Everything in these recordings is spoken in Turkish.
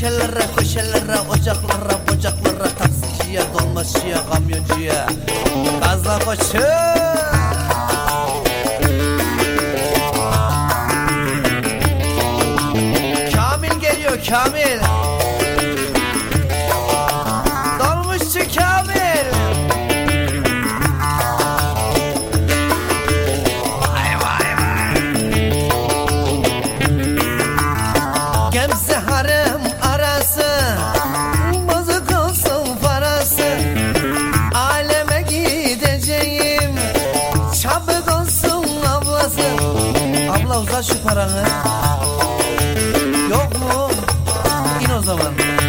köşelere köşelere, ocaklara bocaklara, taksiciye dolmuşçuya kamyoncuya. Gazla koçum. Kamil geliyor, Kamil. Dolmuşçu Kamil. Vay vay vay. Gemse harem arası, bozuk olsun parası. Aleme gideceğim, çabuk olsun ablası. Abla uzat şu paranı. Yok mu? İn o zaman.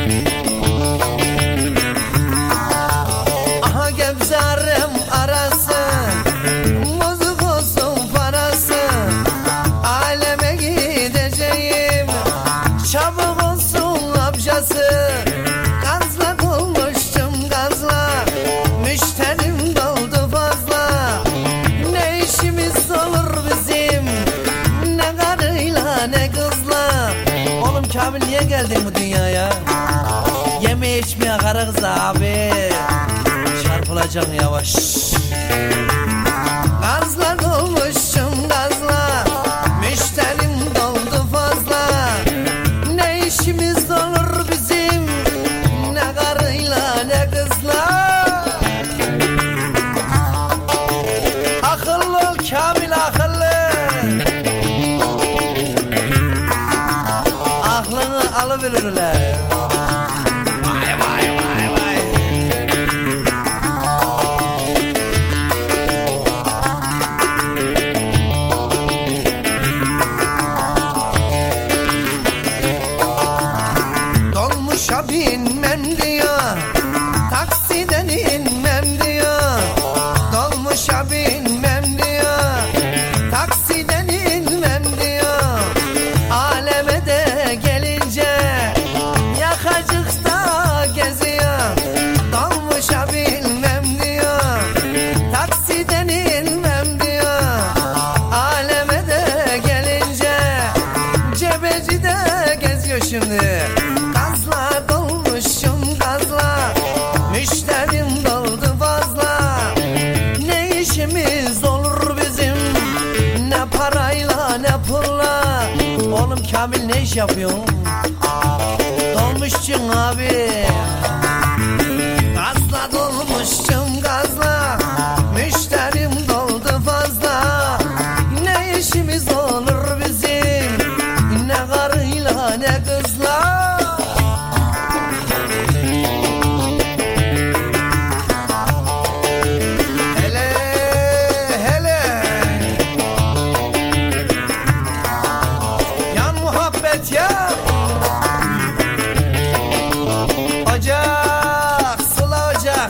Aha Gebze harem arası, bozuk olsun parası. Aleme gideceğim, çabuk olsun amcası. Gazla dolmuştum gazla, müşterim doldu fazla. Ne işimiz olur bizim, ne karıyla ne kızla. Oğlum Kamil niye geldin bu dünyaya? Yeme içmeye kara kız abi. Çarpılacaksın yavaş. Gazla dolmuşum gazla, müşterim doldu fazla. Ne işimiz olur bizim, ne karıyla ne kızla. Akıllı ol Kamil, akıllı. Aklını alıverirler. Vay vay vay vay. Dolmuşa binmem diyor, taksiden inmem diyor. Dolmuşa binmem diyor, taksiden inmem diyor. Aleme de gelince yakacıkta geziyor. Dolmuşa binmem diyor, taksiden inmem diyor. Aleme de gelince cebecide geziyor şimdi. Gazla dolmuşum gazla, müşterim doldu fazla. Ne işimiz olur bizim, ne parayla ne pulla. Oğlum Kamil ne iş yapıyorsun? Dolmuşçun abi. Gazla dolmuşum gazla, müşterim doldu fazla. Ne işimiz olur bizim, ne karıyla ne kızla. Hele hele yan muhabbet ya. Ocak, sıla ocak.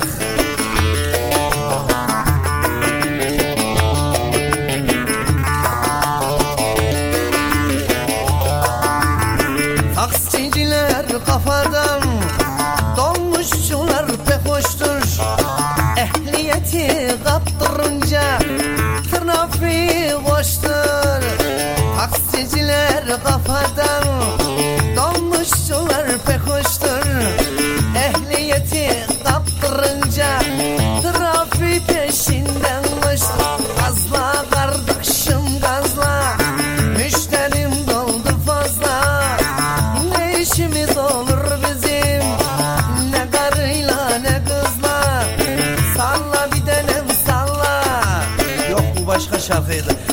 Taksiciler kafadan, dolmuşçular pek hoştur. Ehliyeti kaptırınca trafiği koştur. Taksiciler kafadan, dolmuşçular pek hoştur. Ehliyeti kaptırınca trafiği peşinden koştur. Gazla kardeşim gazla, müşterim doldu fazla. Ne işimiz olur bizim, ne karıyla ne kızla. Salla bir denem salla. Yok bu başka şarkıydı.